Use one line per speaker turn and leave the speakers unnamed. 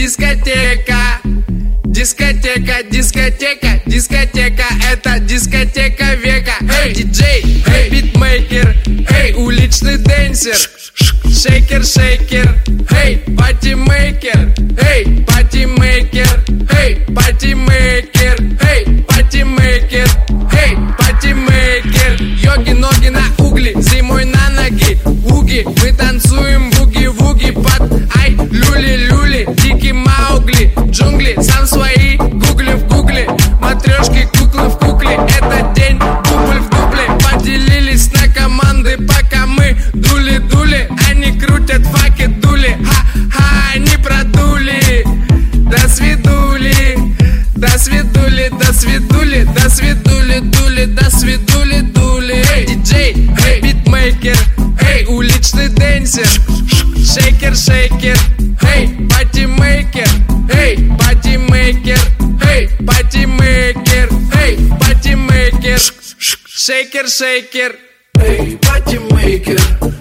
дискотека. Дискотека, дискотека, дискотека, это дискотека века. Эй, диджей, эй, битмейкер, эй, уличный дэнсер, шейкер, шейкер, эй, патимейкер, эй, патимейкер, эй, патимейкер, эй, патимейкер, эй, патимейкер. Йоги, ноги на угли, зимой на ноги, уги, мы танцуем буги-вуги под ай, люли-люли, дикий Маугли, джунгли, сам свои гугли в гугле, матрешки, куклы в кукле, это день дубль в дубле, поделились на команды, пока мы дули-дули, они крутят факи дули, ха-ха, они продули, до свидули, до свидули, до свидули, до свидули, дули, до свидули, дули. Эй, диджей, эй, битмейкер, эй, уличный дэнсер, шейкер, шейкер, эй, патимейкер, эй, патимейкер, эй, патимейкер, эй, патимейкер, шейкер, шейкер,
эй, патимейкер.